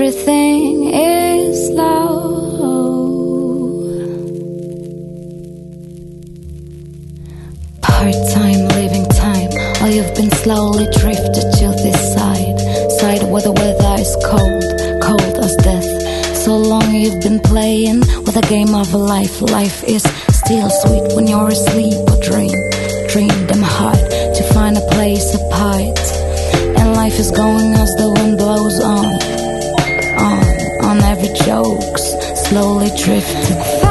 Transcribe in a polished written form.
everything is low. Part-time living time, or you've been slowly drifted to this side where the weather is cold, cold as death. So long you've been playing with a game of life. Life is still sweet when you're asleep or dream them hard to find a place apart. And life is going as the wind blows on every joke's slowly drifting.